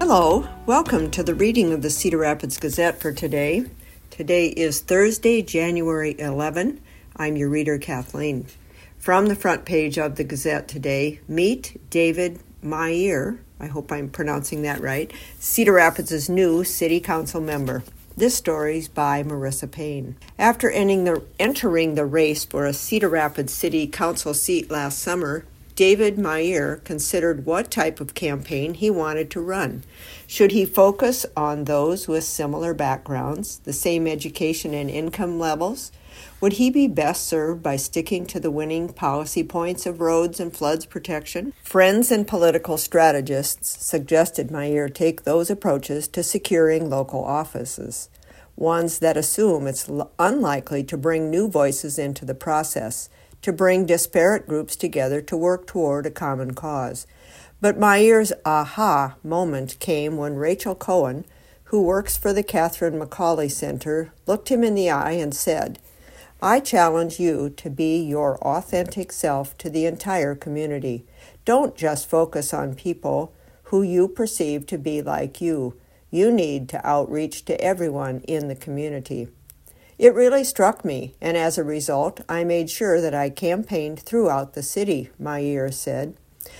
Hello, welcome to the reading of the Cedar Rapids Gazette for today. Today is Thursday, January 11. I'm your reader, Kathleen. From the front page of the Gazette today, meet David Maier, I hope I'm pronouncing that right, Cedar Rapids' new city council member. This story is by Marissa Payne. After entering the race for a Cedar Rapids City Council seat last summer, David Maier considered what type of campaign he wanted to run. Should he focus on those with similar backgrounds, the same education and income levels? Would he be best served by sticking to the winning policy points of roads and floods protection? Friends and political strategists suggested Maier take those approaches to securing local offices, ones that assume it's unlikely to bring new voices into the process, to bring disparate groups together to work toward a common cause. But Maier's aha moment came when Rachel Cohen, who works for the Catherine McCauley Center, looked him in the eye and said, "I challenge you to be your authentic self to the entire community. Don't just focus on people who you perceive to be like you. You need to outreach to everyone in the community." It really struck me, and as a result, I made sure that I campaigned throughout the city, Maier said.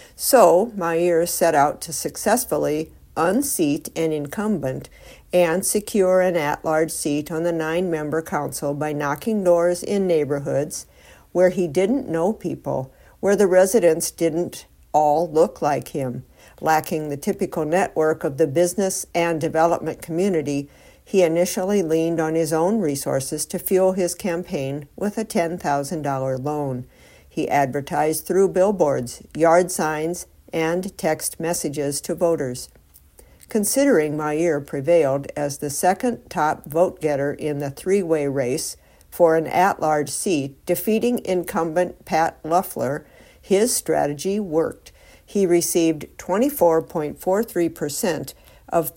So, Maier set out to successfully unseat an incumbent and secure an at-large seat on the 9-member council by knocking doors in neighborhoods where he didn't know people, where the residents didn't all look like him. Lacking the typical network of the business and development community, he initially leaned on his own resources to fuel his campaign with a $10,000 loan. He advertised through billboards, yard signs, and text messages to voters. Considering Maier prevailed as the second top vote-getter in the three-way race for an at-large seat, defeating incumbent Pat Loeffler, his strategy worked. He received 24.43% of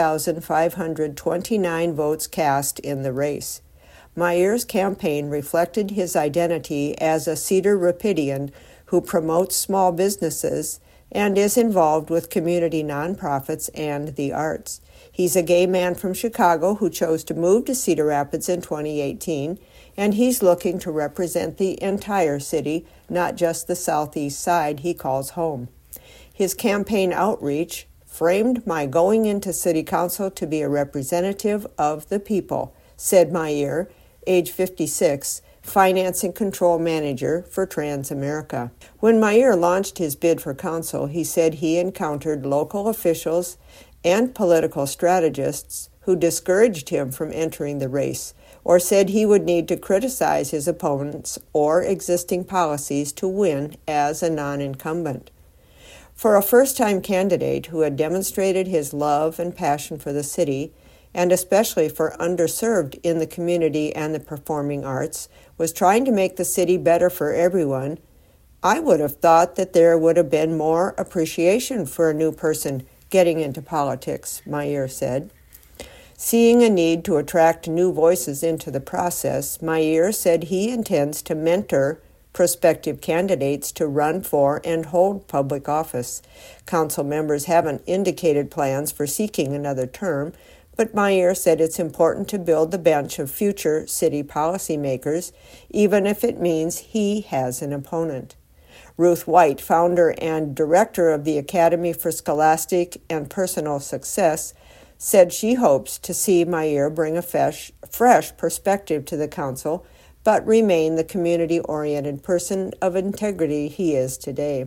30,529 votes cast in the race. Maier's campaign reflected his identity as a Cedar Rapidian who promotes small businesses and is involved with community nonprofits and the arts. He's a gay man from Chicago who chose to move to Cedar Rapids in 2018, and he's looking to represent the entire city, not just the southeast side he calls home. His campaign outreach framed my going into city council to be a representative of the people, said Maier, age 56, finance and control manager for Transamerica. When Maier launched his bid for council, he said he encountered local officials and political strategists who discouraged him from entering the race, or said he would need to criticize his opponents or existing policies to win as a non-incumbent. For a first-time candidate who had demonstrated his love and passion for the city, and especially for underserved in the community and the performing arts, was trying to make the city better for everyone, I would have thought that there would have been more appreciation for a new person getting into politics, Maier said. Seeing a need to attract new voices into the process, Maier said he intends to mentor prospective candidates to run for and hold public office. Council members haven't indicated plans for seeking another term, but Maier said it's important to build the bench of future city policymakers, even if it means he has an opponent. Ruth White, founder and director of the Academy for Scholastic and Personal Success, said she hopes to see Maier bring a fresh perspective to the council, but remain the community-oriented person of integrity he is today.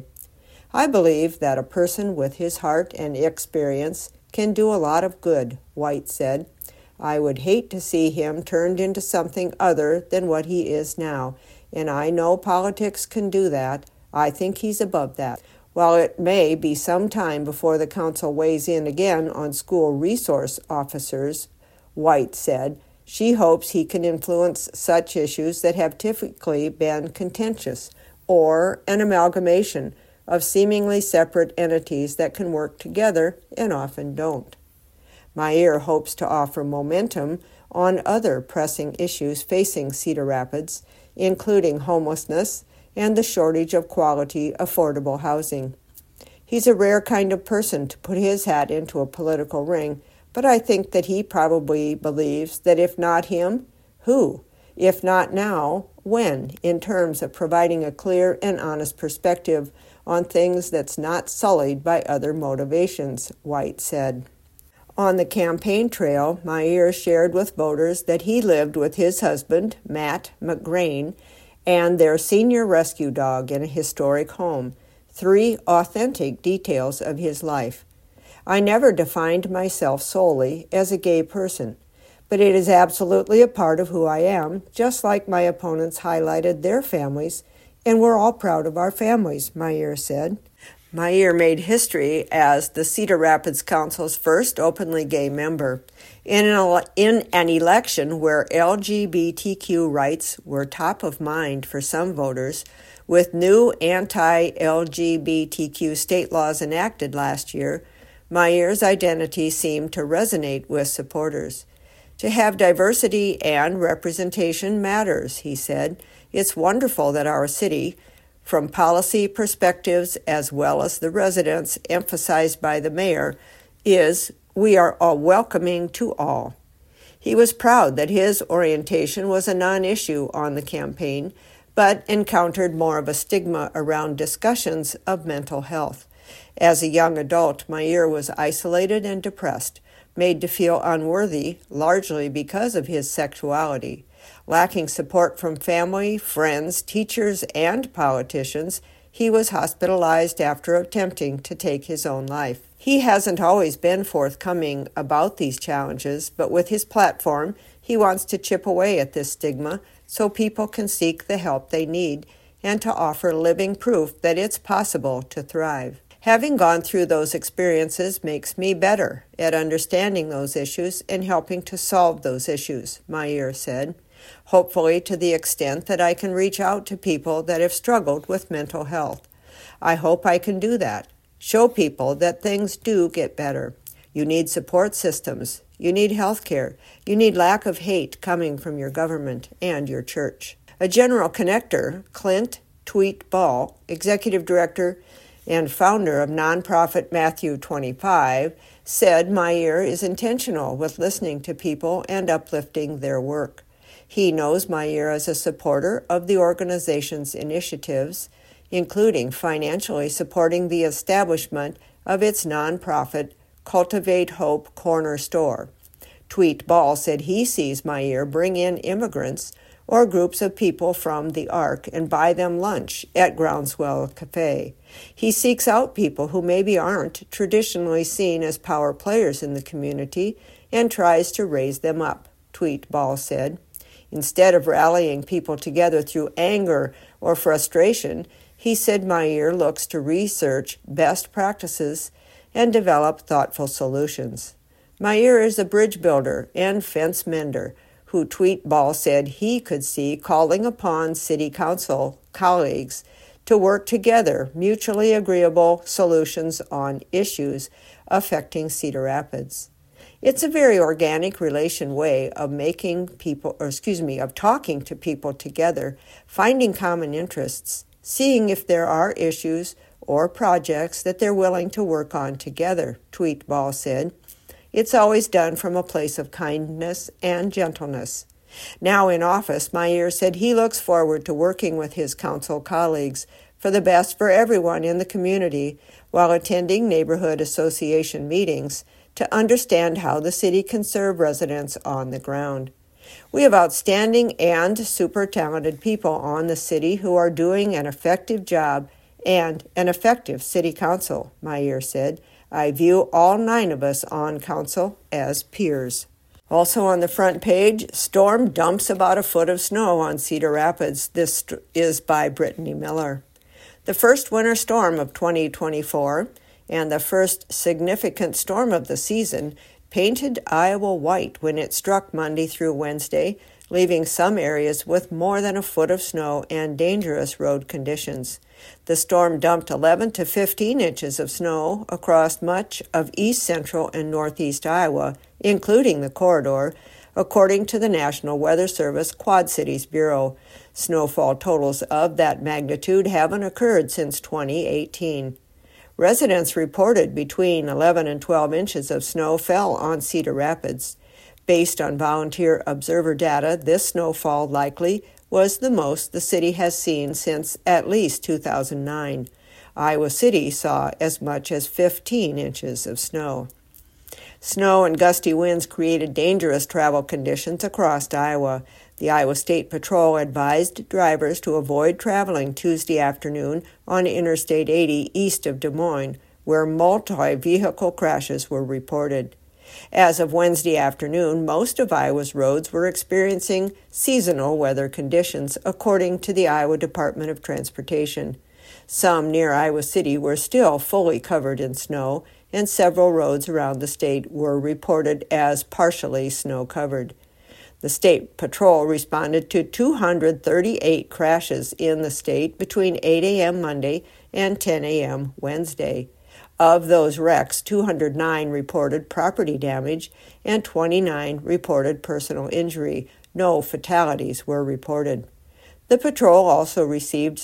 I believe that a person with his heart and experience can do a lot of good, White said. I would hate to see him turned into something other than what he is now, and I know politics can do that. I think he's above that. While it may be some time before the council weighs in again on school resource officers, White said, she hopes he can influence such issues that have typically been contentious, or an amalgamation of seemingly separate entities that can work together and often don't. Maier hopes to offer momentum on other pressing issues facing Cedar Rapids, including homelessness and the shortage of quality, affordable housing. He's a rare kind of person to put his hat into a political ring, but I think that he probably believes that if not him, who? If not now, when, in terms of providing a clear and honest perspective on things that's not sullied by other motivations, White said. On the campaign trail, Meier shared with voters that he lived with his husband, Matt McGrain, and their senior rescue dog in a historic home, 3 authentic details of his life. I never defined myself solely as a gay person, but it is absolutely a part of who I am, just like my opponents highlighted their families, and we're all proud of our families, Meier said. Meier made history as the Cedar Rapids Council's first openly gay member. In an election where LGBTQ rights were top of mind for some voters, with new anti-LGBTQ state laws enacted last year, Meier's identity seemed to resonate with supporters. To have diversity and representation matters, he said. It's wonderful that our city, from policy perspectives as well as the residents emphasized by the mayor, we are all welcoming to all. He was proud that his orientation was a non-issue on the campaign, but encountered more of a stigma around discussions of mental health. As a young adult, Meier was isolated and depressed, made to feel unworthy, largely because of his sexuality. Lacking support from family, friends, teachers, and politicians, he was hospitalized after attempting to take his own life. He hasn't always been forthcoming about these challenges, but with his platform, he wants to chip away at this stigma so people can seek the help they need and to offer living proof that it's possible to thrive. Having gone through those experiences makes me better at understanding those issues and helping to solve those issues, Meier said, hopefully to the extent that I can reach out to people that have struggled with mental health. I hope I can do that, show people that things do get better. You need support systems, you need health care, you need lack of hate coming from your government and your church. A general connector, Clint Tweet Ball, executive director and founder of nonprofit Matthew 25, said Meier is intentional with listening to people and uplifting their work. He knows Meier as a supporter of the organization's initiatives, including financially supporting the establishment of its nonprofit Cultivate Hope Corner Store. Tweet Ball said he sees Meier bring in immigrants or groups of people from the Ark and buy them lunch at Groundswell Cafe. He seeks out people who maybe aren't traditionally seen as power players in the community and tries to raise them up, Tweet Ball said. Instead of rallying people together through anger or frustration, he said Meier looks to research best practices and develop thoughtful solutions. Meier is a bridge builder and fence mender who Tweet Ball said he could see calling upon city council colleagues to work together mutually agreeable solutions on issues affecting Cedar Rapids. It's a very organic relation way of talking to people together, finding common interests, seeing if there are issues or projects that they're willing to work on together, Tweet Ball said. It's always done from a place of kindness and gentleness. Now in office, Meier said he looks forward to working with his council colleagues for the best for everyone in the community while attending neighborhood association meetings to understand how the city can serve residents on the ground. We have outstanding and super talented people on the city who are doing an effective job and an effective city council, Meier said. I view all 9 of us on council as peers. Also on the front page, storm dumps about a foot of snow on Cedar Rapids. This is by Brittany Miller. The first winter storm of 2024 and the first significant storm of the season painted Iowa white when it struck Monday through Wednesday, leaving some areas with more than a foot of snow and dangerous road conditions. The storm dumped 11 to 15 inches of snow across much of east central and northeast Iowa, including the corridor, according to the National Weather Service Quad Cities Bureau. Snowfall totals of that magnitude haven't occurred since 2018. Residents reported between 11 and 12 inches of snow fell on Cedar Rapids. Based on volunteer observer data, this snowfall likely was the most the city has seen since at least 2009. Iowa City saw as much as 15 inches of snow. Snow and gusty winds created dangerous travel conditions across Iowa. The Iowa State Patrol advised drivers to avoid traveling Tuesday afternoon on Interstate 80 east of Des Moines, where multi-vehicle crashes were reported. As of Wednesday afternoon, most of Iowa's roads were experiencing seasonal weather conditions, according to the Iowa Department of Transportation. Some near Iowa City were still fully covered in snow, and several roads around the state were reported as partially snow-covered. The State Patrol responded to 238 crashes in the state between 8 a.m. Monday and 10 a.m. Wednesday. Of those wrecks, 209 reported property damage and 29 reported personal injury. No fatalities were reported. The patrol also received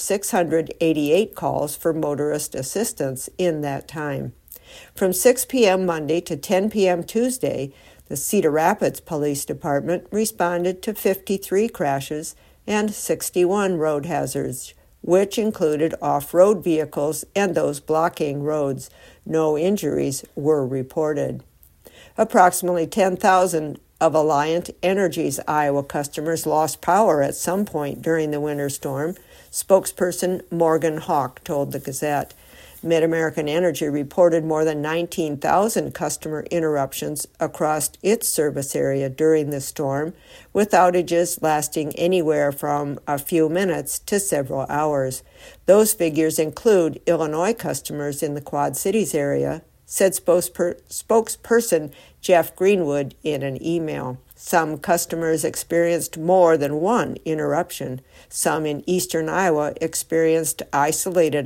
688 calls for motorist assistance in that time. From 6 p.m. Monday to 10 p.m. Tuesday, the Cedar Rapids Police Department responded to 53 crashes and 61 road hazards, which included off-road vehicles and those blocking roads. No injuries were reported. Approximately 10,000 of Alliant Energy's Iowa customers lost power at some point during the winter storm, spokesperson Morgan Hawk told the Gazette. MidAmerican Energy reported more than 19,000 customer interruptions across its service area during the storm, with outages lasting anywhere from a few minutes to several hours. Those figures include Illinois customers in the Quad Cities area, said spokesperson Jeff Greenwood in an email. Some customers experienced more than one interruption. Some in eastern Iowa experienced isolated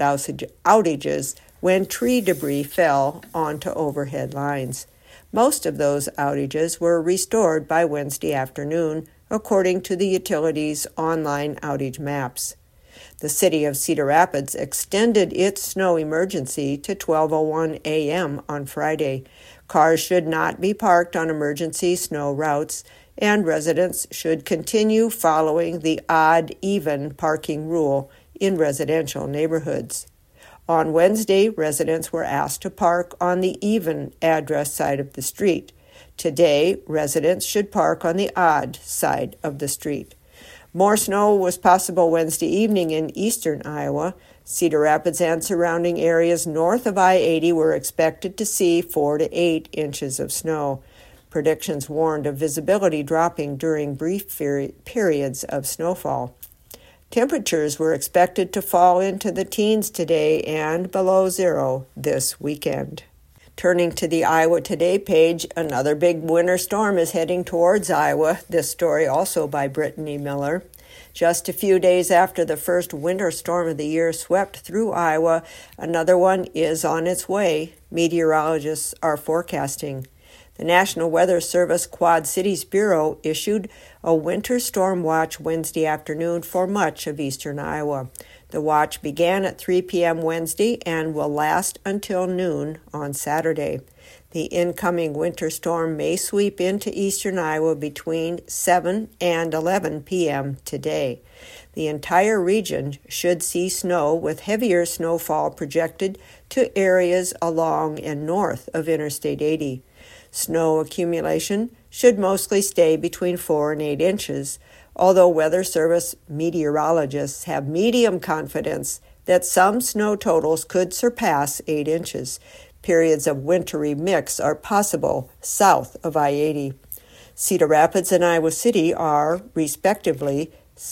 outages when tree debris fell onto overhead lines. Most of those outages were restored by Wednesday afternoon, according to the utility's online outage maps. The city of Cedar Rapids extended its snow emergency to 12:01 a.m. on Friday. Cars should not be parked on emergency snow routes, and residents should continue following the odd-even parking rule in residential neighborhoods. On Wednesday, residents were asked to park on the even address side of the street. Today, residents should park on the odd side of the street. More snow was possible Wednesday evening in eastern Iowa. Cedar Rapids and surrounding areas north of I-80 were expected to see 4 to 8 inches of snow. Predictions warned of visibility dropping during brief periods of snowfall. Temperatures were expected to fall into the teens today and below zero this weekend. Turning to the Iowa Today page, another big winter storm is heading towards Iowa. This story also by Brittany Miller. Just a few days after the first winter storm of the year swept through Iowa, another one is on its way, meteorologists are forecasting. The National Weather Service Quad Cities Bureau issued a winter storm watch Wednesday afternoon for much of eastern Iowa. The watch began at 3 p.m. Wednesday and will last until noon on Saturday. The incoming winter storm may sweep into eastern Iowa between 7 and 11 p.m. today. The entire region should see snow, with heavier snowfall projected to areas along and north of Interstate 80. Snow accumulation should mostly stay between 4 and 8 inches, although Weather Service meteorologists have medium confidence that some snow totals could surpass 8 inches. Periods of wintry mix are possible south of I-80. Cedar Rapids and Iowa City are, respectively,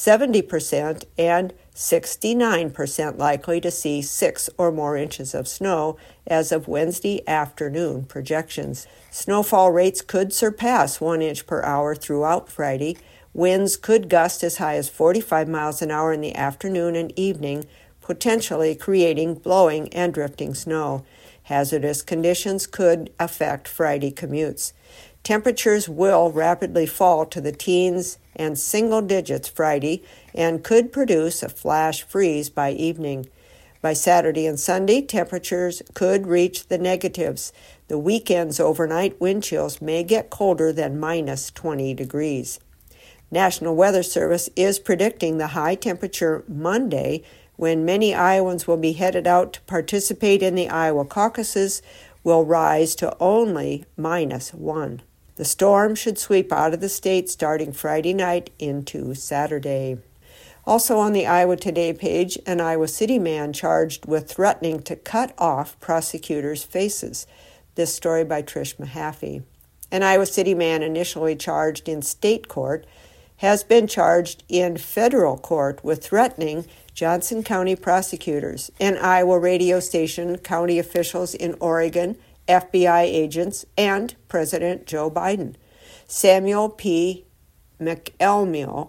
70% and 69% likely to see 6 or more inches of snow as of Wednesday afternoon projections. Snowfall rates could surpass 1 inch per hour throughout Friday. Winds could gust as high as 45 miles an hour in the afternoon and evening, potentially creating blowing and drifting snow. Hazardous conditions could affect Friday commutes. Temperatures will rapidly fall to the teens and single digits Friday and could produce a flash freeze by evening. By Saturday and Sunday, temperatures could reach the negatives. The weekend's overnight wind chills may get colder than minus 20 degrees. National Weather Service is predicting the high temperature Monday, when many Iowans will be headed out to participate in the Iowa caucuses, will rise to only minus 1. The storm should sweep out of the state starting Friday night into Saturday. Also on the Iowa Today page, an Iowa City man charged with threatening to cut off prosecutors' faces. This story by Trish Mahaffey. An Iowa City man initially charged in state court has been charged in federal court with threatening Johnson County prosecutors, an Iowa radio station, county officials in Oregon, FBI agents, and President Joe Biden. Samuel P. McElmule,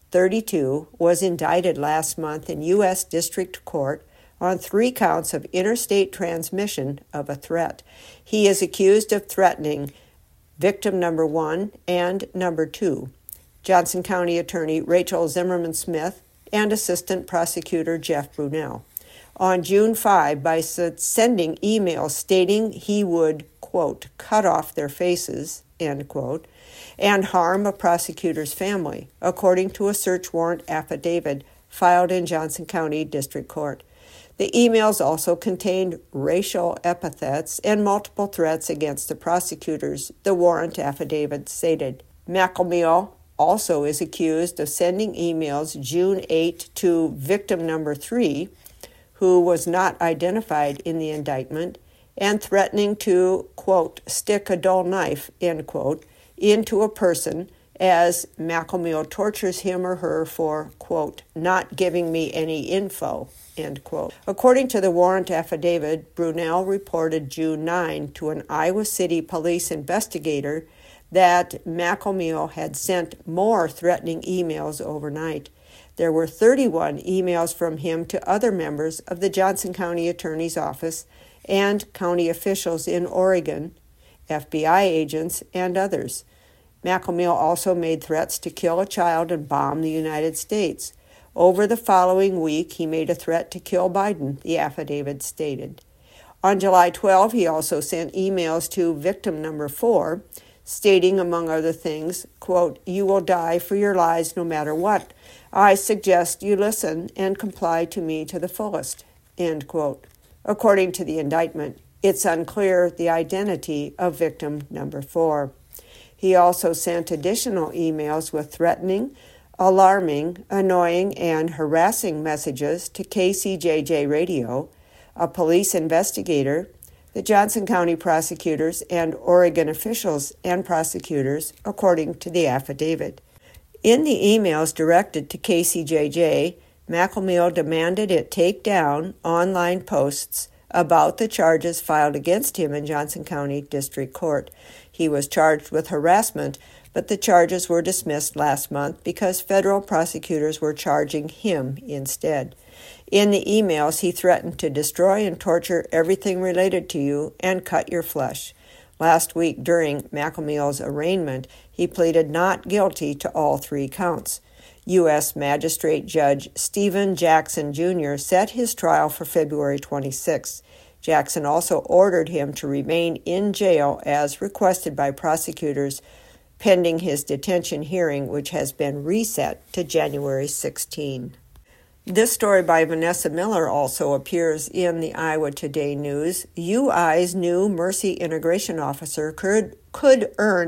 32, was indicted last month in U.S. District Court on 3 counts of interstate transmission of a threat. He is accused of threatening victim number 1 and number 2, Johnson County Attorney Rachel Zimmerman Smith and Assistant Prosecutor Jeff Brunel, on June 5 by sending emails stating he would, quote, cut off their faces, end quote, and harm a prosecutor's family, according to a search warrant affidavit filed in Johnson County District Court. The emails also contained racial epithets and multiple threats against the prosecutors, the warrant affidavit stated. McElmule also is accused of sending emails June 8 to victim number 3, who was not identified in the indictment, and threatening to, quote, stick a dull knife, end quote, into a person as McElmule tortures him or her for, quote, not giving me any info, end quote. According to the warrant affidavit, Brunel reported June 9 to an Iowa City police investigator that McElmule had sent more threatening emails overnight. There were 31 emails from him to other members of the Johnson County Attorney's Office and county officials in Oregon, FBI agents, and others. McElmule also made threats to kill a child and bomb the United States. Over the following week, he made a threat to kill Biden, the affidavit stated. On July 12, he also sent emails to victim number 4, stating, among other things, quote, you will die for your lies no matter what. I suggest you listen and comply to me to the fullest, end quote. According to the indictment, it's unclear the identity of victim number 4. He also sent additional emails with threatening, alarming, annoying, and harassing messages to KCJJ Radio, a police investigator, the Johnson County prosecutors, and Oregon officials and prosecutors, according to the affidavit. In the emails directed to KCJJ, McElmule demanded it take down online posts about the charges filed against him in Johnson County District Court. He was charged with harassment, but the charges were dismissed last month because federal prosecutors were charging him instead. In the emails, he threatened to destroy and torture everything related to you and cut your flesh. Last week, during McElmule's arraignment, he pleaded not guilty to all 3 counts. U.S. Magistrate Judge Stephen Jackson, Jr. set his trial for February 26. Jackson also ordered him to remain in jail as requested by prosecutors pending his detention hearing, which has been reset to January 16. This story by Vanessa Miller also appears in the Iowa Today News. UI's new Mercy Integration Officer could earn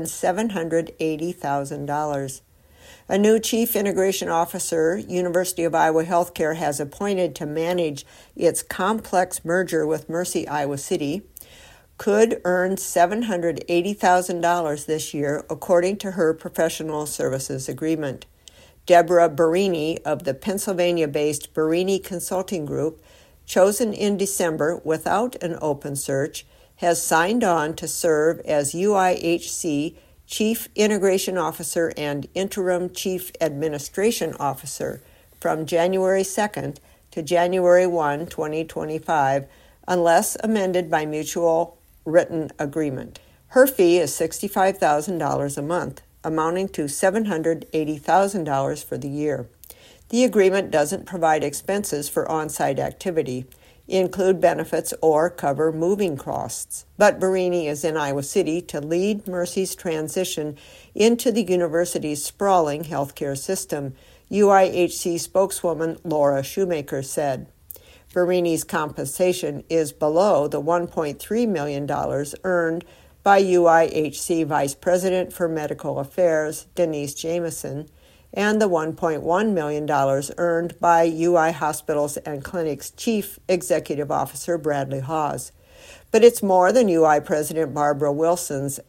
$780,000. A new Chief Integration Officer University of Iowa Healthcare has appointed to manage its complex merger with Mercy Iowa City could earn $780,000 this year, according to her professional services agreement. Deborah Barini of the Pennsylvania-based Barini Consulting Group, chosen in December without an open search, has signed on to serve as UIHC Chief Integration Officer and Interim Chief Administration Officer from January 2nd to January 1, 2025, unless amended by mutual written agreement. Her fee is $65,000 a month, amounting to $780,000 for the year. The agreement doesn't provide expenses for on-site activity. include benefits, or cover moving costs. But Barini is in Iowa City to lead Mercy's transition into the university's sprawling healthcare system, UIHC spokeswoman Laura Shoemaker said. Barini's compensation is below the $1.3 million earned by UIHC Vice President for Medical Affairs, Denise Jamieson, and the $1.1 million earned by UI Hospitals and Clinics Chief Executive Officer Bradley Hawes. But it's more than UI President Barbara Wilson's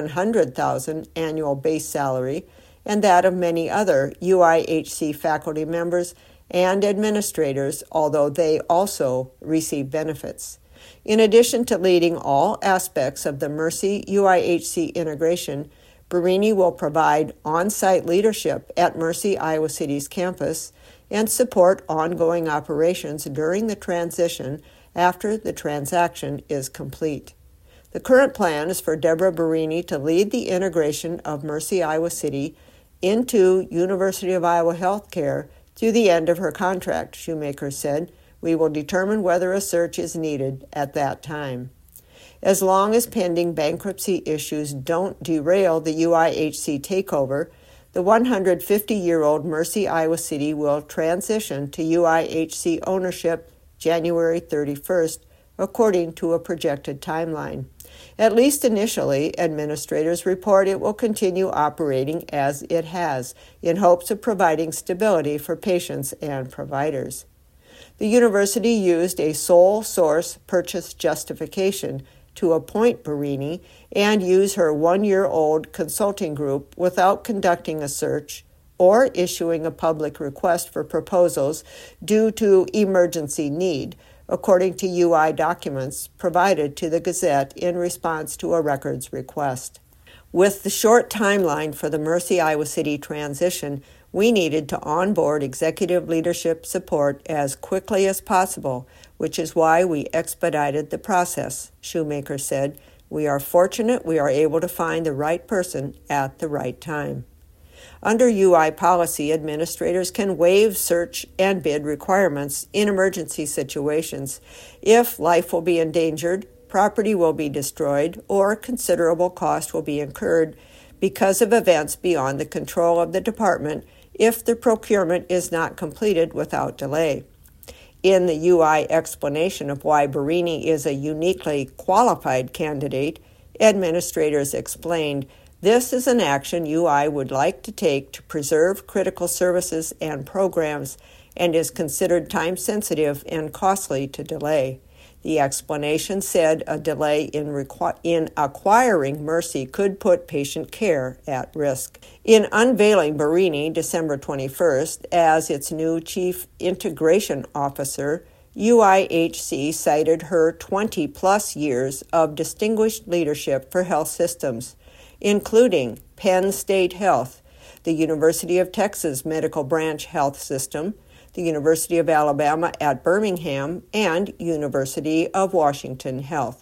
$700,000 annual base salary and that of many other UIHC faculty members and administrators, although they also receive benefits. In addition to leading all aspects of the Mercy UIHC integration, Barini will provide on-site leadership at Mercy Iowa City's campus and support ongoing operations during the transition after the transaction is complete. The current plan is for Deborah Barini to lead the integration of Mercy Iowa City into University of Iowa Healthcare through the end of her contract, Shoemaker said. We will determine whether a search is needed at that time. As long as pending bankruptcy issues don't derail the UIHC takeover, the 150-year-old Mercy Iowa City will transition to UIHC ownership January 31st, according to a projected timeline. At least initially, administrators report it will continue operating as it has, in hopes of providing stability for patients and providers. The university used a sole source purchase justification to appoint Barini and use her one-year-old consulting group without conducting a search or issuing a public request for proposals due to emergency need, according to UI documents provided to the Gazette in response to a records request. With the short timeline for the Mercy Iowa City transition, we needed to onboard executive leadership support as quickly as possible, which is why we expedited the process, Shoemaker said. We are fortunate we are able to find the right person at the right time. Under UI policy, administrators can waive search and bid requirements in emergency situations if life will be endangered, property will be destroyed, or considerable cost will be incurred because of events beyond the control of the department if the procurement is not completed without delay. In the UI explanation of why Barini is a uniquely qualified candidate, administrators explained, this is an action UI would like to take to preserve critical services and programs and is considered time-sensitive and costly to delay. The explanation said a delay in acquiring Mercy could put patient care at risk. In unveiling Barini December 21st as its new Chief Integration Officer, UIHC cited her 20-plus years of distinguished leadership for health systems, including Penn State Health, the University of Texas Medical Branch Health System, the University of Alabama at Birmingham, and University of Wisconsin Health.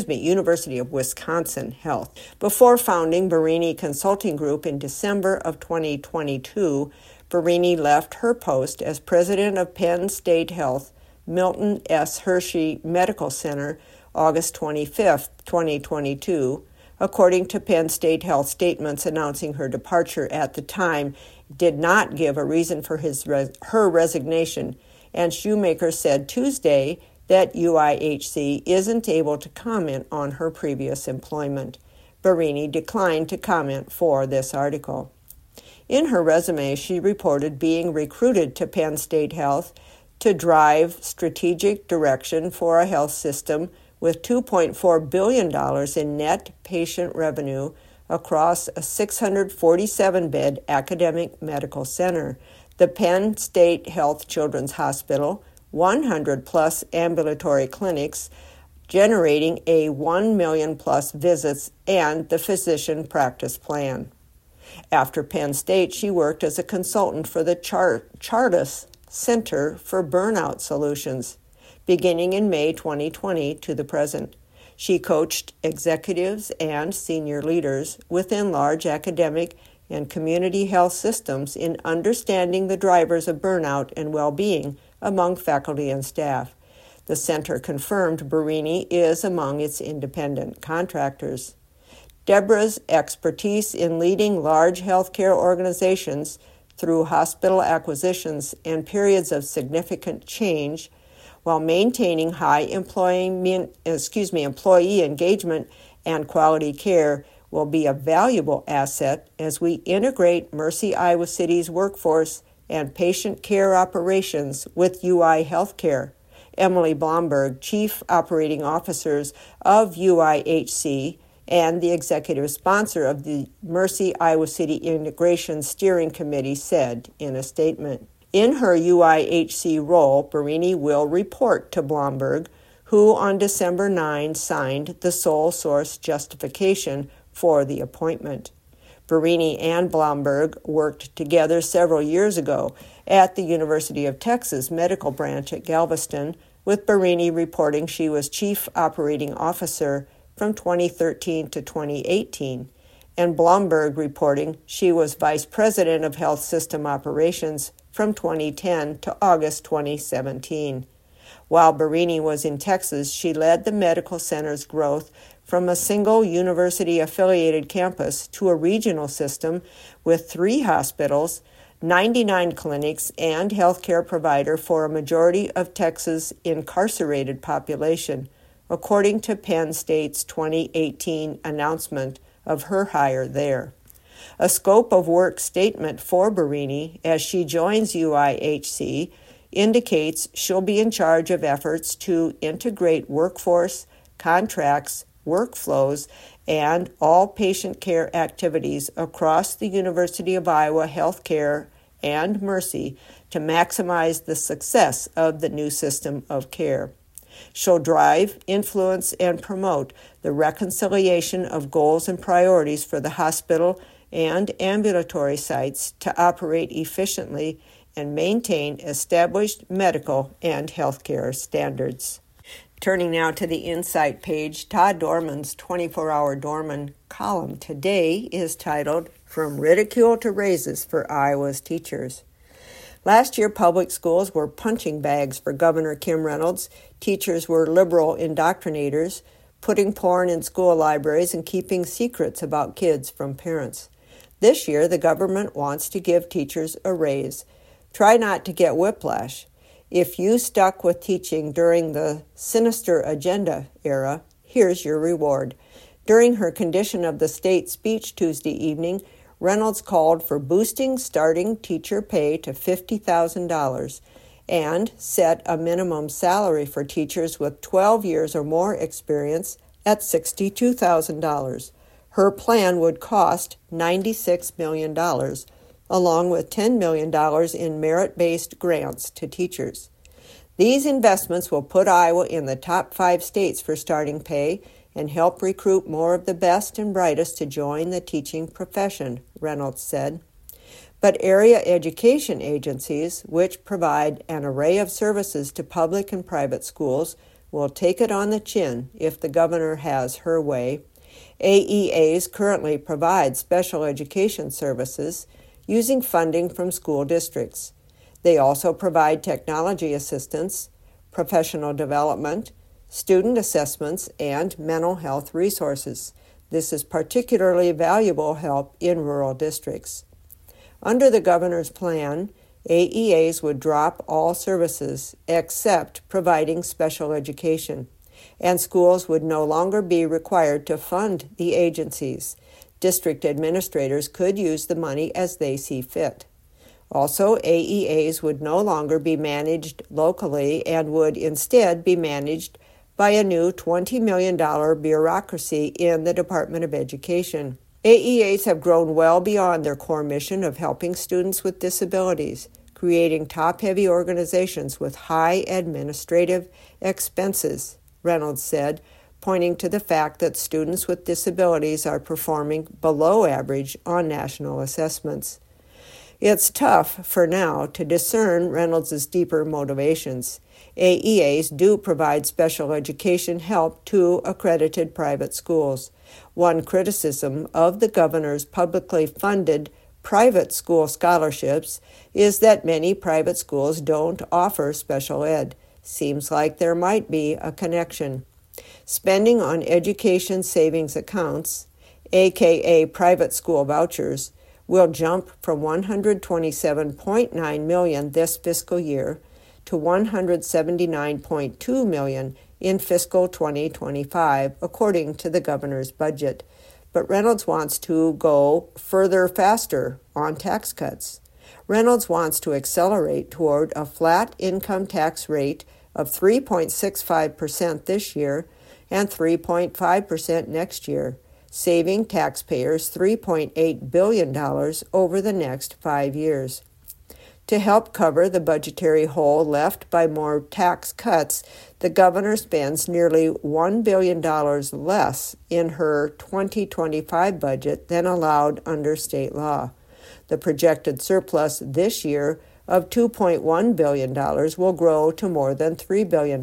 Before founding Barini Consulting Group in December of 2022, Barini left her post as president of Penn State Health, Milton S. Hershey Medical Center, August 25, 2022, according to Penn State Health statements announcing her departure at the time, did not give a reason for her resignation, and Shoemaker said Tuesday that UIHC isn't able to comment on her previous employment. Barini declined to comment for this article. In her resume, she reported being recruited to Penn State Health to drive strategic direction for a health system with $2.4 billion in net patient revenue across a 647-bed academic medical center, the Penn State Health Children's Hospital, 100-plus ambulatory clinics, generating a 1 million-plus visits, and the physician practice plan. After Penn State, she worked as a consultant for the Chartis Center for Burnout Solutions, beginning in May 2020 to the present. She coached executives and senior leaders within large academic and community health systems in understanding the drivers of burnout and well-being among faculty and staff. The center confirmed Barini is among its independent contractors. Deborah's expertise in leading large healthcare organizations through hospital acquisitions and periods of significant change, while maintaining high employee engagement and quality care, will be a valuable asset as we integrate Mercy Iowa City's workforce and patient care operations with UI Healthcare. Emily Blomberg, Chief Operating Officer of UIHC and the executive sponsor of the Mercy Iowa City Integration Steering Committee, said in a statement. In her UIHC role, Barini will report to Blomberg, who on December 9 signed the sole source justification for the appointment. Barini and Blomberg worked together several years ago at the University of Texas Medical Branch at Galveston, with Barini reporting she was Chief Operating Officer from 2013 to 2018, and Blomberg reporting she was Vice President of Health System Operations from 2010 to August 2017. While Barini was in Texas, she led the medical center's growth from a single university-affiliated campus to a regional system with 3 hospitals, 99 clinics, and healthcare provider for a majority of Texas' incarcerated population, according to Penn State's 2018 announcement of her hire there. A scope of work statement for Barini as she joins UIHC indicates she'll be in charge of efforts to integrate workforce, contracts, workflows, and all patient care activities across the University of Iowa Healthcare and Mercy to maximize the success of the new system of care. She'll drive, influence, and promote the reconciliation of goals and priorities for the hospital and ambulatory sites to operate efficiently and maintain established medical and healthcare standards. Turning now to the Insight page, Todd Dorman's 24-Hour Dorman column today is titled, From Ridicule to Raises for Iowa's Teachers. Last year, public schools were punching bags for Governor Kim Reynolds. Teachers were liberal indoctrinators, putting porn in school libraries and keeping secrets about kids from parents. This year, the government wants to give teachers a raise. Try not to get whiplash. If you stuck with teaching during the sinister agenda era, here's your reward. During her Condition of the State speech Tuesday evening, Reynolds called for boosting starting teacher pay to $50,000 and set a minimum salary for teachers with 12 years or more experience at $62,000. Her plan would cost $96 million, along with $10 million in merit-based grants to teachers. These investments will put Iowa in the top 5 states for starting pay and help recruit more of the best and brightest to join the teaching profession, Reynolds said. But area education agencies, which provide an array of services to public and private schools, will take it on the chin if the governor has her way. AEAs currently provide special education services using funding from school districts. They also provide technology assistance, professional development, student assessments, and mental health resources. This is particularly valuable help in rural districts. Under the governor's plan, AEAs would drop all services except providing special education, and schools would no longer be required to fund the agencies. District administrators could use the money as they see fit. Also, AEAs would no longer be managed locally and would instead be managed by a new $20 million bureaucracy in the Department of Education. AEAs have grown well beyond their core mission of helping students with disabilities, creating top-heavy organizations with high administrative expenses, Reynolds said, pointing to the fact that students with disabilities are performing below average on national assessments. It's tough, for now, to discern Reynolds' deeper motivations. AEAs do provide special education help to accredited private schools. One criticism of the governor's publicly funded private school scholarships is that many private schools don't offer special ed. Seems like there might be a connection. Spending on education savings accounts, aka private school vouchers, will jump from $127.9 million this fiscal year to $179.2 million in fiscal 2025, according to the governor's budget. But Reynolds wants to go faster on tax cuts. Reynolds wants to accelerate toward a flat income tax rate of 3.65% this year and 3.5% next year, saving taxpayers $3.8 billion over the next 5 years. To help cover the budgetary hole left by more tax cuts, the governor spends nearly $1 billion less in her 2025 budget than allowed under state law. The projected surplus this year of $2.1 billion will grow to more than $3 billion.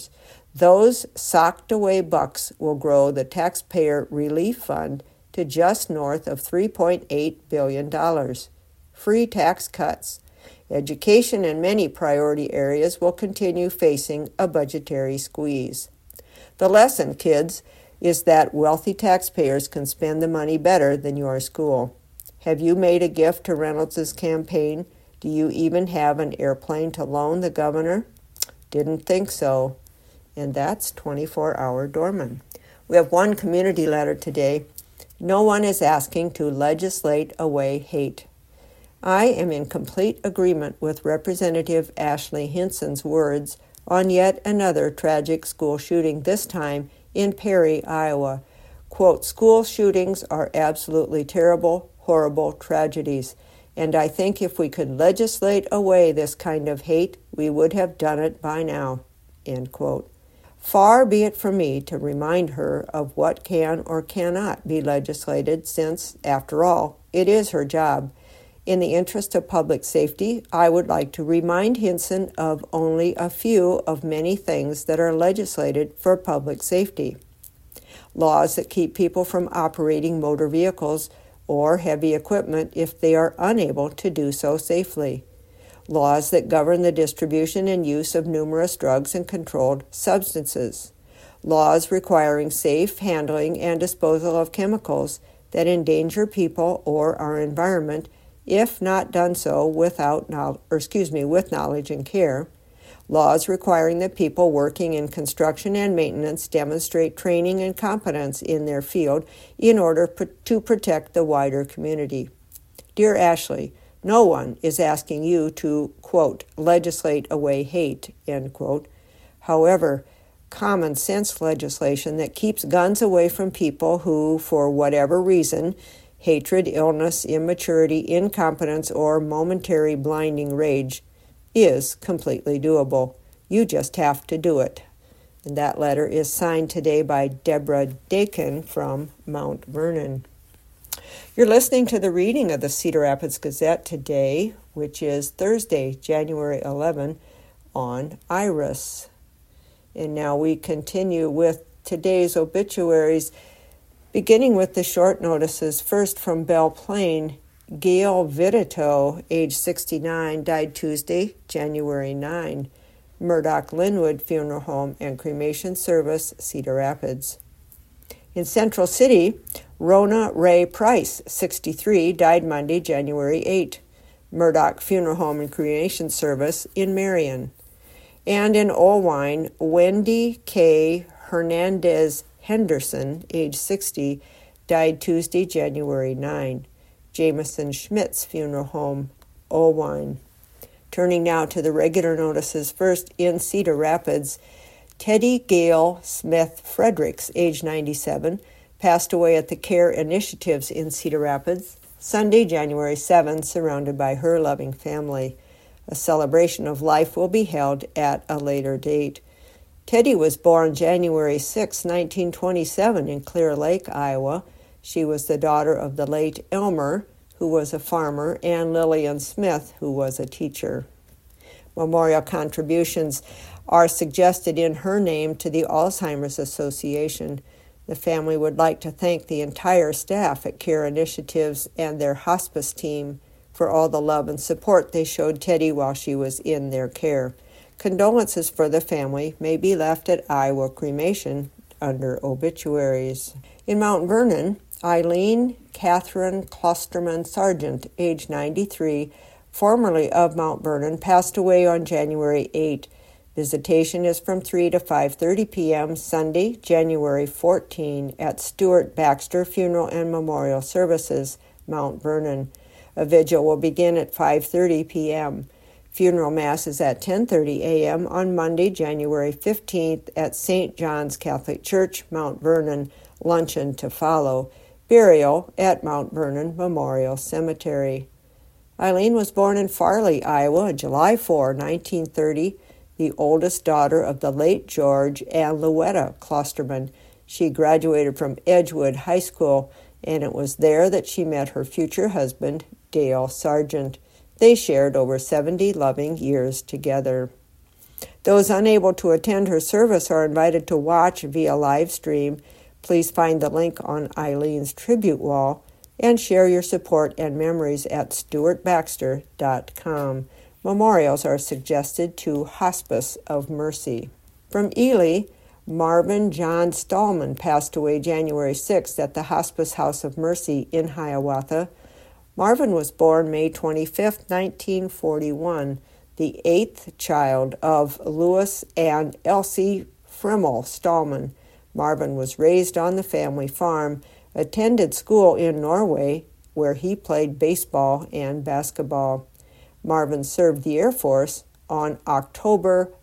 Those socked-away bucks will grow the Taxpayer Relief Fund to just north of $3.8 billion. Free tax cuts. Education and many priority areas will continue facing a budgetary squeeze. The lesson, kids, is that wealthy taxpayers can spend the money better than your school. Have you made a gift to Reynolds' campaign? Do you even have an airplane to loan the governor? Didn't think so. And that's 24-hour Doorman. We have one community letter today. No one is asking to legislate away hate. I am in complete agreement with Representative Ashley Hinson's words on yet another tragic school shooting, this time in Perry, Iowa. Quote, "School shootings are absolutely terrible, horrible tragedies, and I think if we could legislate away this kind of hate, we would have done it by now." End quote. Far be it from me to remind her of what can or cannot be legislated, since, after all, it is her job. In the interest of public safety, I would like to remind Hinson of only a few of many things that are legislated for public safety. Laws that keep people from operating motor vehicles or heavy equipment if they are unable to do so safely. Laws that govern the distribution and use of numerous drugs and controlled substances. Laws requiring safe handling and disposal of chemicals that endanger people or our environment, if not done so with knowledge and care. Laws requiring that people working in construction and maintenance demonstrate training and competence in their field in order to protect the wider community. Dear Ashley, no one is asking you to, quote, legislate away hate, end quote. However, common sense legislation that keeps guns away from people who, for whatever reason, hatred, illness, immaturity, incompetence, or momentary blinding rage, is completely doable. You just have to do it. And that letter is signed today by Deborah Dakin from Mount Vernon. You're listening to the reading of the Cedar Rapids Gazette today, which is Thursday, January 11, on Iris. And now we continue with today's obituaries, beginning with the short notices. First, from Belle Plaine, Gail Vitito, age 69, died Tuesday, January 9. Murdoch Linwood Funeral Home and Cremation Service, Cedar Rapids. In Central City, Rona Ray Price, 63, died Monday, January 8. Murdoch Funeral Home and Cremation Service in Marion. And in Olwine, Wendy K. Hernandez Henderson, age 60, died Tuesday, January 9. Jameson Schmitz Funeral Home, Olwine. Turning now to the regular notices. First, in Cedar Rapids, Teddy Gale Smith Fredericks, age 97, passed away at the Care Initiatives in Cedar Rapids Sunday, January 7, surrounded by her loving family. A celebration of life will be held at a later date. Teddy was born January 6, 1927 in Clear Lake, Iowa. She was the daughter of the late Elmer, who was a farmer, and Lillian Smith, who was a teacher. Memorial contributions are suggested in her name to the Alzheimer's Association. The family would like to thank the entire staff at Care Initiatives and their hospice team for all the love and support they showed Teddy while she was in their care. Condolences for the family may be left at Iowa Cremation under obituaries. In Mount Vernon, Eileen Catherine Klosterman Sargent, age 93, formerly of Mount Vernon, passed away on January 8. Visitation is from 3 to 5:30 p.m. Sunday, January 14 at Stuart Baxter Funeral and Memorial Services, Mount Vernon. A vigil will begin at 5:30 p.m. Funeral Mass is at 10:30 a.m. on Monday, January 15th at St. John's Catholic Church, Mount Vernon. Luncheon to follow. Burial at Mount Vernon Memorial Cemetery. Eileen was born in Farley, Iowa, on July 4, 1930, the oldest daughter of the late George and Louetta Klosterman. She graduated from Edgewood High School, and it was there that she met her future husband, Dale Sargent. They shared over 70 loving years together. Those unable to attend her service are invited to watch via live stream. Please find the link on Eileen's tribute wall and share your support and memories at stuartbaxter.com. Memorials are suggested to Hospice of Mercy. From Ely, Marvin John Stallman passed away January 6th at the Hospice House of Mercy in Hiawatha. Marvin was born May 25, 1941, the eighth child of Louis and Elsie Frimmel Stallman. Marvin was raised on the family farm, attended school in Norway, where he played baseball and basketball. Marvin served the Air Force on October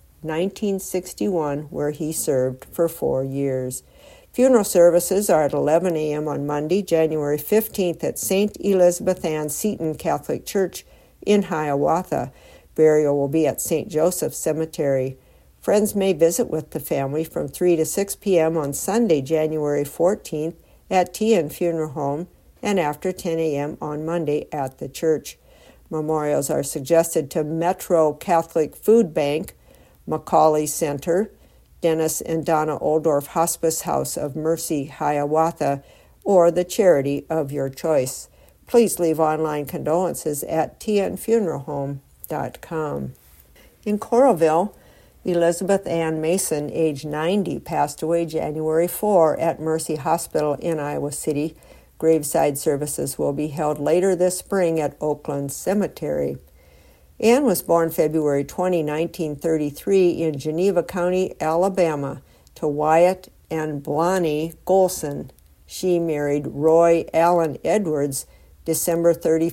1961, where he served for 4 years. Funeral services are at 11 a.m. on Monday, January 15th at St. Elizabeth Ann Seton Catholic Church in Hiawatha. Burial will be at St. Joseph's Cemetery. Friends may visit with the family from 3 to 6 p.m. on Sunday, January 14th at Tian Funeral Home and after 10 a.m. on Monday at the church. Memorials are suggested to Metro Catholic Food Bank, Macaulay Center, Dennis and Donna Oldorf Hospice House of Mercy, Hiawatha, or the charity of your choice. Please leave online condolences at tianfuneralhome.com. In Coralville, Elizabeth Ann Mason, age 90, passed away January 4 at Mercy Hospital in Iowa City. Graveside services will be held later this spring at Oakland Cemetery. Ann was born February 20, 1933 in Geneva County, Alabama, to Wyatt and Blonnie Golson. She married Roy Allen Edwards December 31,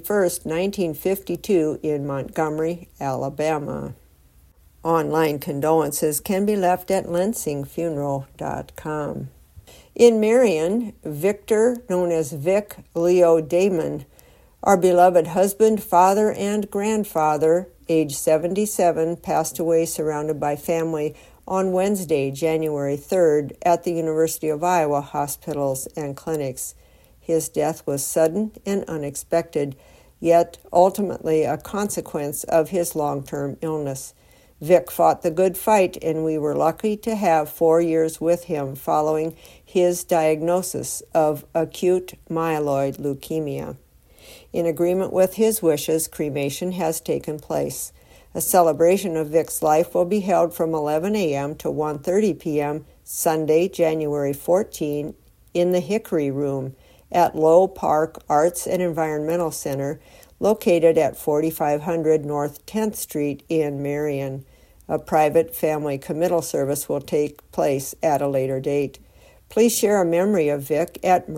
1952 in Montgomery, Alabama. Online condolences can be left at lensingfuneral.com. In Marion, Victor, known as Vic Leo Damon, our beloved husband, father, and grandfather, age 77, passed away surrounded by family on Wednesday, January 3rd, at the University of Iowa Hospitals and Clinics. His death was sudden and unexpected, yet ultimately a consequence of his long-term illness. Vic fought the good fight, and we were lucky to have 4 years with him following his diagnosis of acute myeloid leukemia. In agreement with his wishes, cremation has taken place. A celebration of Vic's life will be held from 11 a.m. to 1:30 p.m. Sunday, January 14, in the Hickory Room at Low Park Arts and Environmental Center, located at 4500 North 10th Street in Marion. A private family committal service will take place at a later date. Please share a memory of Vic at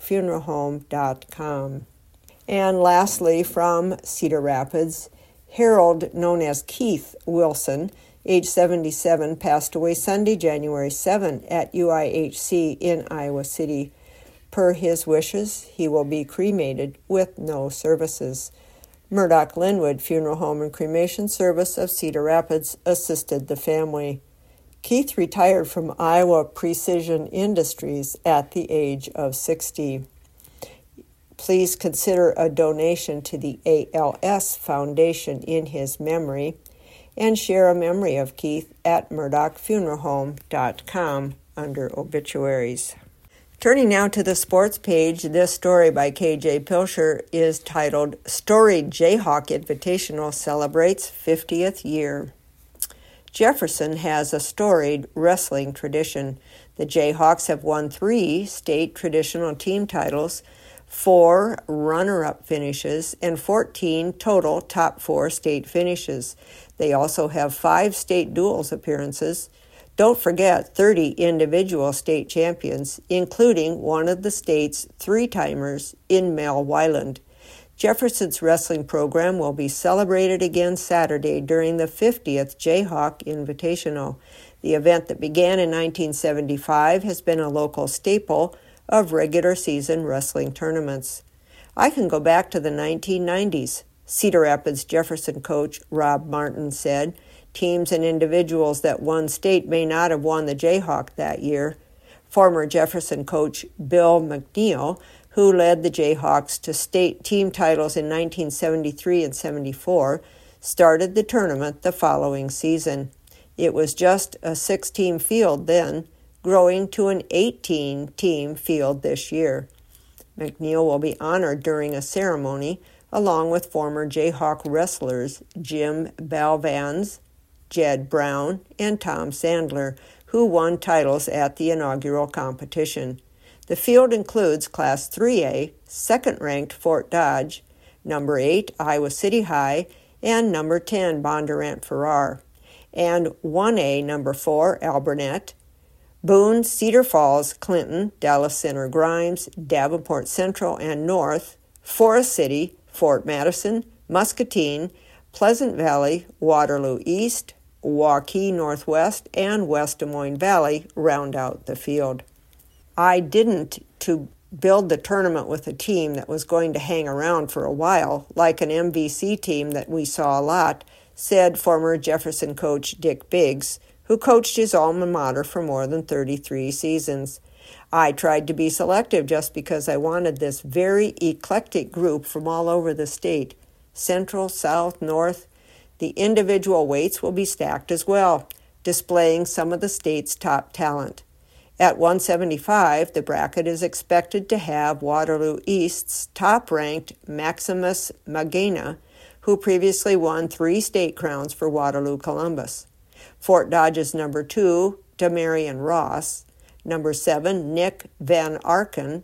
murdochfuneralhome.com. And lastly, from Cedar Rapids, Harold, known as Keith Wilson, age 77, passed away Sunday, January 7 at UIHC in Iowa City. Per his wishes, he will be cremated with no services. Murdoch Linwood Funeral Home and Cremation Service of Cedar Rapids assisted the family. Keith retired from Iowa Precision Industries at the age of 60. Please consider a donation to the ALS Foundation in his memory and share a memory of Keith at murdochfuneralhome.com under obituaries. Turning now to the sports page, this story by KJ Pilcher is titled Storied Jayhawk Invitational Celebrates 50th Year. Jefferson has a storied wrestling tradition. The Jayhawks have won 3 state traditional team titles, 4 runner-up finishes, and 14 total top 4 state finishes. They also have 5 state duels appearances. Don't forget 30 individual state champions, including one of the state's 3-timers in Mel Weiland. Jefferson's wrestling program will be celebrated again Saturday during the 50th Jayhawk Invitational. The event that began in 1975 has been a local staple of regular season wrestling tournaments. I can go back to the 1990s, Cedar Rapids Jefferson coach Rob Martin said. Teams and individuals that won state may not have won the Jayhawk that year. Former Jefferson coach Bill McNeil, who led the Jayhawks to state team titles in 1973 and 74, started the tournament the following season. It was just a 6-team field then, growing to an 18-team field this year. McNeil will be honored during a ceremony along with former Jayhawk wrestlers Jim Balvans, Jed Brown, and Tom Sandler, who won titles at the inaugural competition. The field includes Class 3A, second-ranked Fort Dodge, number 8 Iowa City High, and number 10 Bondurant Farrar, and 1A number 4 Alburnett, Boone, Cedar Falls, Clinton, Dallas Center Grimes, Davenport Central and North, Forest City, Fort Madison, Muscatine, Pleasant Valley, Waterloo East, Waukee Northwest, and West Des Moines Valley round out the field. I didn't to build the tournament with a team that was going to hang around for a while, like an MVC team that we saw a lot, said former Jefferson coach Dick Biggs, who coached his alma mater for more than 33 seasons. I tried to be selective just because I wanted this very eclectic group from all over the state, Central, South, North. The individual weights will be stacked as well, displaying some of the state's top talent. At 175, the bracket is expected to have Waterloo East's top-ranked Maximus Magana, who previously won 3 state crowns for Waterloo Columbus. Fort Dodge's number 2, Damarian Ross, number 7, Nick Van Arkel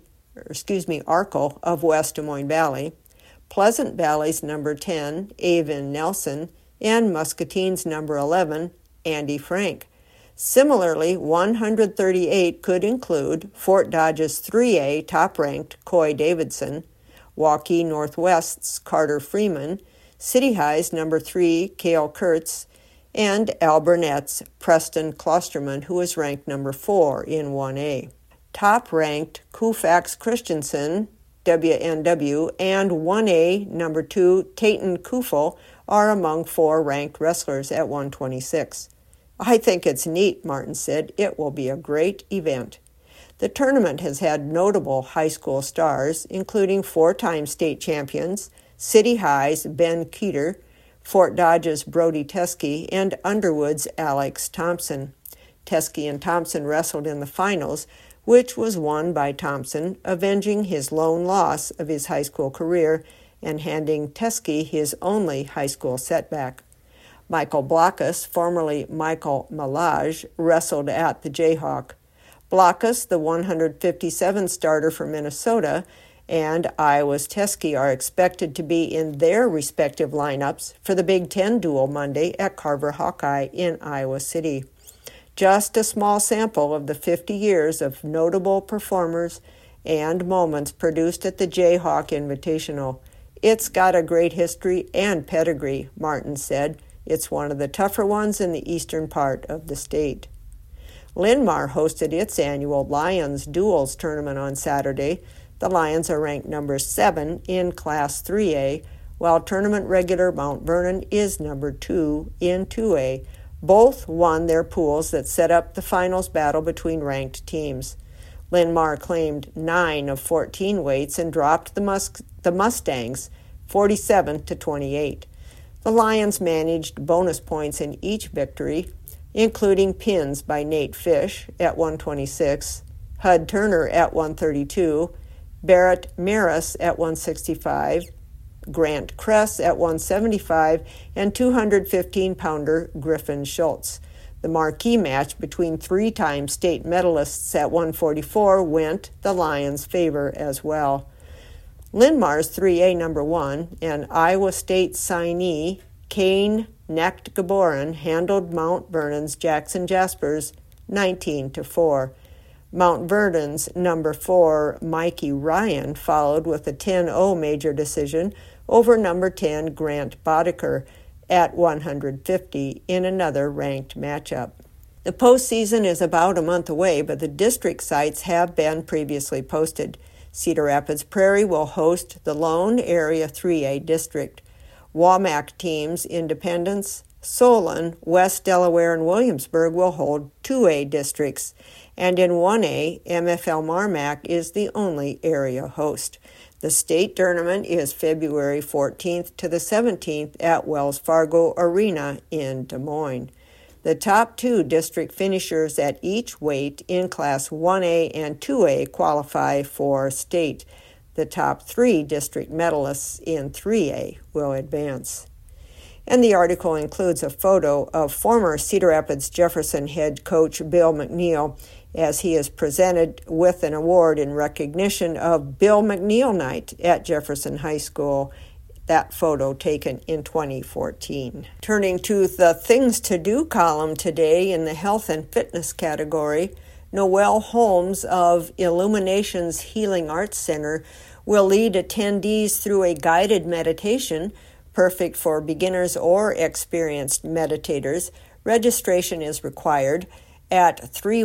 of West Des Moines Valley, Pleasant Valley's number 10, Avon Nelson, and Muscatine's number 11, Andy Frank. Similarly, 138 could include Fort Dodge's 3A top-ranked Coy Davidson, Waukee Northwest's Carter Freeman, City High's number 3 Cale Kurtz, and Alburnett's Preston Klosterman, who is ranked number 4 in 1A. Top-ranked Koufax Christensen, WNW, and 1A number 2 Tayton Kufel are among 4 ranked wrestlers at 126. I think it's neat, Martin said. It will be a great event. The tournament has had notable high school stars, including 4-time state champions, City High's Ben Keeter, Fort Dodge's Brody Teske, and Underwood's Alex Thompson. Teske and Thompson wrestled in the finals, which was won by Thompson, avenging his lone loss of his high school career and handing Teske his only high school setback. Michael Blockus, formerly Michael Malage, wrestled at the Jayhawk. Blockus, the 157 starter for Minnesota, and Iowa's Teske are expected to be in their respective lineups for the Big Ten duel Monday at Carver Hawkeye in Iowa City. Just a small sample of the 50 years of notable performers and moments produced at the Jayhawk Invitational. It's got a great history and pedigree, Martin said. It's one of the tougher ones in the eastern part of the state. Linn-Mar hosted its annual Lions Duels tournament on Saturday. The Lions are ranked number 7 in Class 3A, while tournament regular Mount Vernon is number 2 in 2A. Both won their pools that set up the finals battle between ranked teams. Linn-Mar claimed 9 of 14 weights and dropped the Mustangs 47-28. The Lions managed bonus points in each victory, including pins by Nate Fish at 126, Hud Turner at 132, Barrett Maris at 165, Grant Kress at 175 and 215-pounder Griffin Schultz. The marquee match between three-time state medalists at 144 went the Lions' favor as well. Linmar's 3A number 1 and Iowa State signee Kane Nachtgeboren handled Mount Vernon's Jackson Jaspers 19-4. Mount Vernon's number 4 Mikey Ryan followed with a 10-0 major decision over number 10 Grant Boddicker at 150 in another ranked matchup. The postseason is about a month away, but the district sites have been previously posted. Cedar Rapids Prairie will host the Lone Area 3A district. WAMAC teams Independence, Solon, West Delaware, and Williamsburg will hold 2A districts, and in 1A, MFL Marmac is the only area host. The state tournament is February 14th to the 17th at Wells Fargo Arena in Des Moines. The top 2 district finishers at each weight in Class 1A and 2A qualify for state. The top 3 district medalists in 3A will advance. And the article includes a photo of former Cedar Rapids Jefferson head coach Bill McNeil as he is presented with an award in recognition of Bill McNeil Night at Jefferson High School. That photo taken in 2014. Turning to the Things to Do column today in the Health and Fitness category, Noelle Holmes of Illuminations Healing Arts Center will lead attendees through a guided meditation, perfect for beginners or experienced meditators. Registration is required at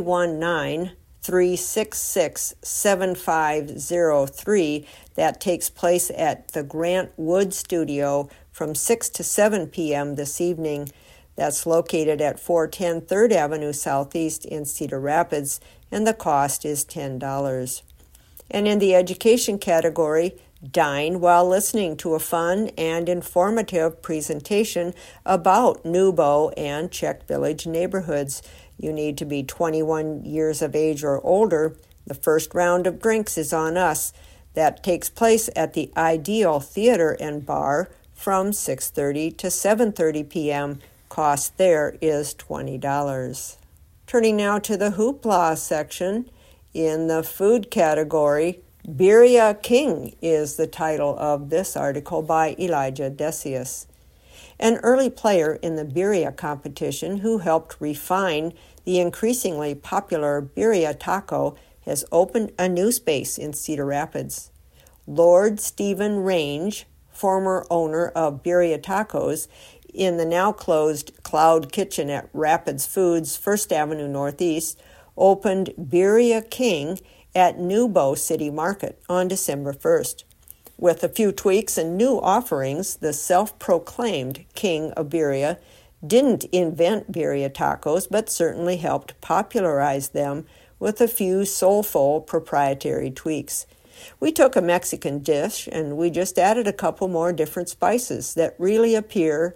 319-366-7503. That takes place at the Grant Wood Studio from 6 to 7 p.m. this evening. That's located at 410 3rd Avenue Southeast in Cedar Rapids, and the cost is $10. And in the education category, dine while listening to a fun and informative presentation about Newbo and Czech Village neighborhoods. You need to be 21 years of age or older. The first round of drinks is on us. That takes place at the Ideal Theater and Bar from 6:30 to 7:30 p.m. Cost there is $20. Turning now to the hoopla section. In the food category, Birria King is the title of this article by Elijah Decius. An early player in the birria competition who helped refine the increasingly popular birria taco has opened a new space in Cedar Rapids. Lord Stephen Range, former owner of Birria Tacos, in the now-closed Cloud Kitchen at Rapids Foods, 1st Avenue Northeast, opened Birria King at Newbo City Market on December 1st. With a few tweaks and new offerings, the self-proclaimed King of Birria didn't invent birria tacos, but certainly helped popularize them with a few soulful proprietary tweaks. We took a Mexican dish and we just added a couple more different spices that really appeal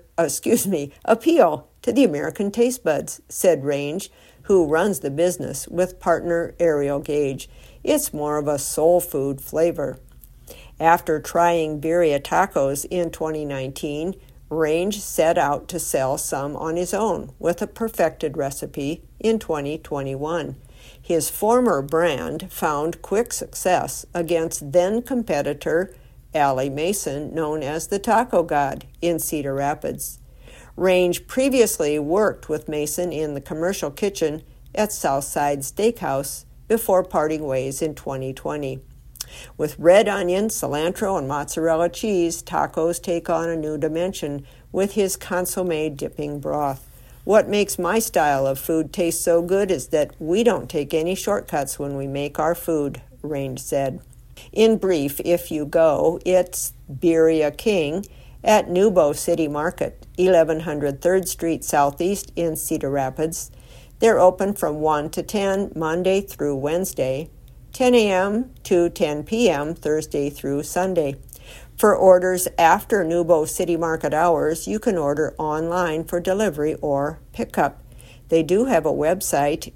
to the American taste buds, said Range, who runs the business with partner Ariel Gage. It's more of a soul food flavor. After trying birria tacos in 2019, Range set out to sell some on his own with a perfected recipe in 2021. His former brand found quick success against then-competitor Allie Mason, known as the Taco God, in Cedar Rapids. Range previously worked with Mason in the commercial kitchen at Southside Steakhouse before parting ways in 2020. With red onion, cilantro, and mozzarella cheese, tacos take on a new dimension with his consommé dipping broth. What makes my style of food taste so good is that we don't take any shortcuts when we make our food, Range said. In brief, if you go, it's Birria King at Newbo City Market, 1100 3rd Street Southeast in Cedar Rapids. They're open from 1 to 10 Monday through Wednesday, 10 a.m. to 10 p.m. Thursday through Sunday. For orders after Newbo City Market hours, you can order online for delivery or pickup. They do have a website,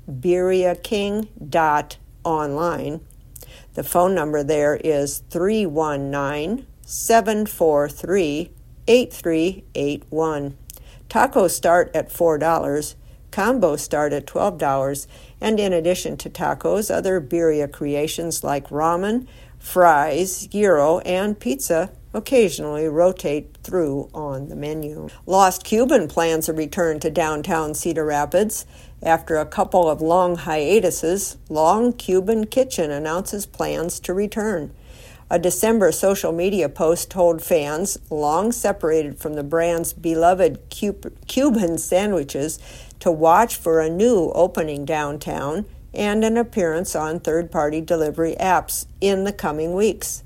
birriaking.online. The phone number there is 319 743-8381. Tacos start at $4, combos start at $12, and in addition to tacos, other birria creations like ramen, fries, gyro, and pizza occasionally rotate through on the menu. Lost Cuban plans a return to downtown Cedar Rapids. After a couple of long hiatuses, Long Cuban Kitchen announces plans to return. A December social media post told fans, long separated from the brand's beloved Cuban sandwiches, to watch for a new opening downtown and an appearance on third-party delivery apps in the coming weeks.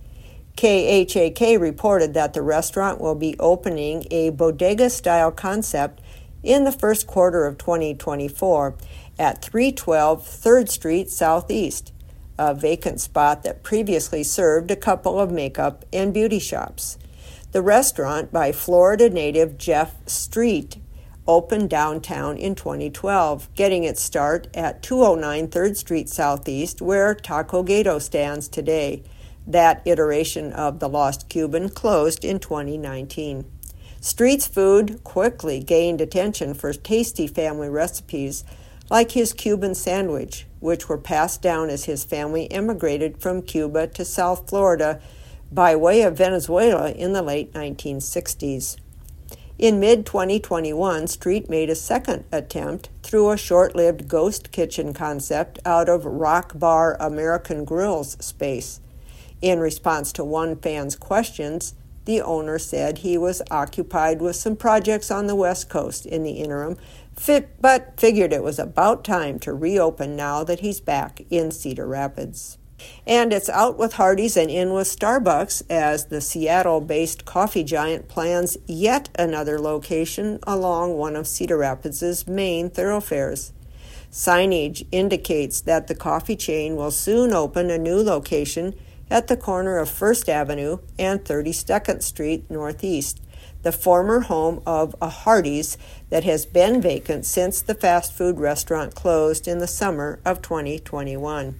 KHAK reported that the restaurant will be opening a bodega-style concept in the first quarter of 2024 at 312 3rd Street Southeast, a vacant spot that previously served a couple of makeup and beauty shops. The restaurant, by Florida native Jeff Street, opened downtown in 2012, getting its start at 209 3rd Street Southeast, where Taco Gato stands today. That iteration of the Lost Cuban closed in 2019. Street's food quickly gained attention for tasty family recipes like his Cuban sandwich, which were passed down as his family immigrated from Cuba to South Florida by way of Venezuela in the late 1960s. In mid-2021, Street made a second attempt through a short-lived ghost kitchen concept out of Rock Bar American Grill's space. In response to one fan's questions, the owner said he was occupied with some projects on the West Coast in the interim, but figured it was about time to reopen now that he's back in Cedar Rapids. And it's out with Hardee's and in with Starbucks as the Seattle-based coffee giant plans yet another location along one of Cedar Rapids' main thoroughfares. Signage indicates that the coffee chain will soon open a new location at the corner of First Avenue and 32nd Street Northeast, the former home of a Hardee's that has been vacant since the fast food restaurant closed in the summer of 2021.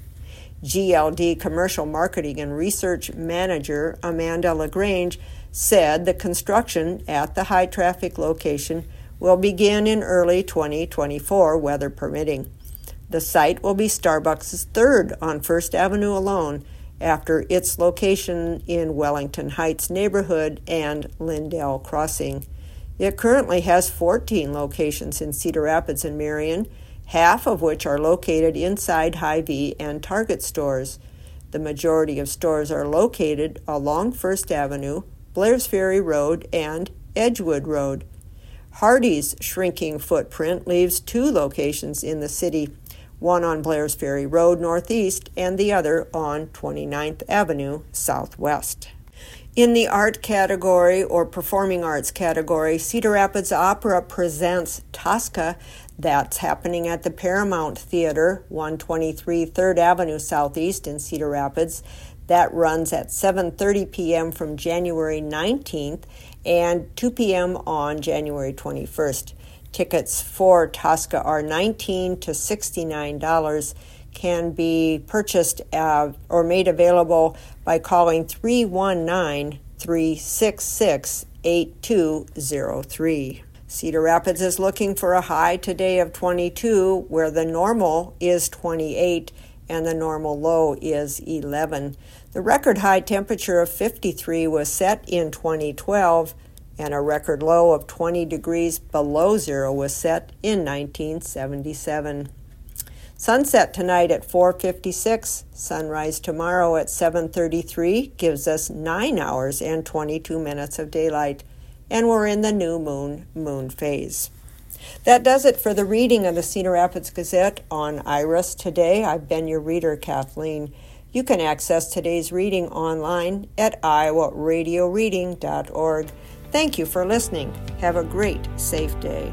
GLD Commercial Marketing and Research Manager Amanda LaGrange said the construction at the high-traffic location will begin in early 2024, weather permitting. The site will be Starbucks' third on First Avenue alone, after its location in Wellington Heights neighborhood and Lindell Crossing. It currently has 14 locations in Cedar Rapids and Marion, half of which are located inside Hy-Vee and Target stores. The majority of stores are located along First Avenue, Blair's Ferry Road, and Edgewood Road. Hardee's shrinking footprint leaves two locations in the city, one on Blair's Ferry Road Northeast and the other on 29th Avenue Southwest. In the art category or performing arts category, Cedar Rapids Opera presents Tosca. That's happening at the Paramount Theater, 123 3rd Avenue Southeast in Cedar Rapids. That runs at 7:30 p.m. from January 19th and 2 p.m. on January 21st. Tickets for Tosca are $19 to $69, can be purchased or made available by calling 319-366-8203. Cedar Rapids is looking for a high today of 22, where the normal is 28 and the normal low is 11. The record high temperature of 53 was set in 2012, and a record low of 20 degrees below zero was set in 1977. Sunset tonight at 4:56, sunrise tomorrow at 7:33 gives us 9 hours and 22 minutes of daylight, and we're in the new moon phase. That does it for the reading of the Cedar Rapids Gazette on Iris today. I've been your reader, Kathleen. You can access today's reading online at iowaradioreading.org. Thank you for listening. Have a great, safe day.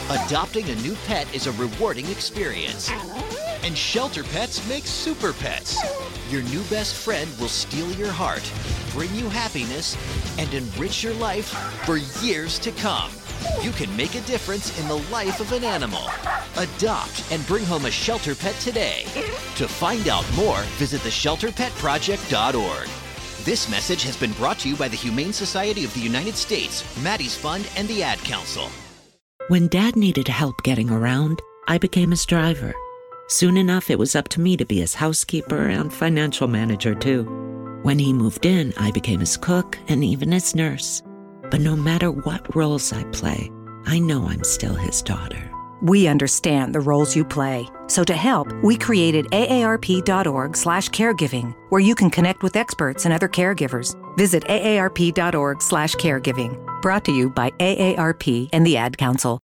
Adopting a new pet is a rewarding experience. And Shelter Pets makes super pets. Your new best friend will steal your heart, bring you happiness, and enrich your life for years to come. You can make a difference in the life of an animal. Adopt and bring home a Shelter Pet today. To find out more, visit theshelterpetproject.org. This message has been brought to you by the Humane Society of the United States, Maddie's Fund, and the Ad Council. When Dad needed help getting around, I became his driver. Soon enough, it was up to me to be his housekeeper and financial manager, too. When he moved in, I became his cook and even his nurse. But no matter what roles I play, I know I'm still his daughter. We understand the roles you play. So to help, we created aarp.org/caregiving, where you can connect with experts and other caregivers. Visit aarp.org/caregiving. Brought to you by AARP and the Ad Council.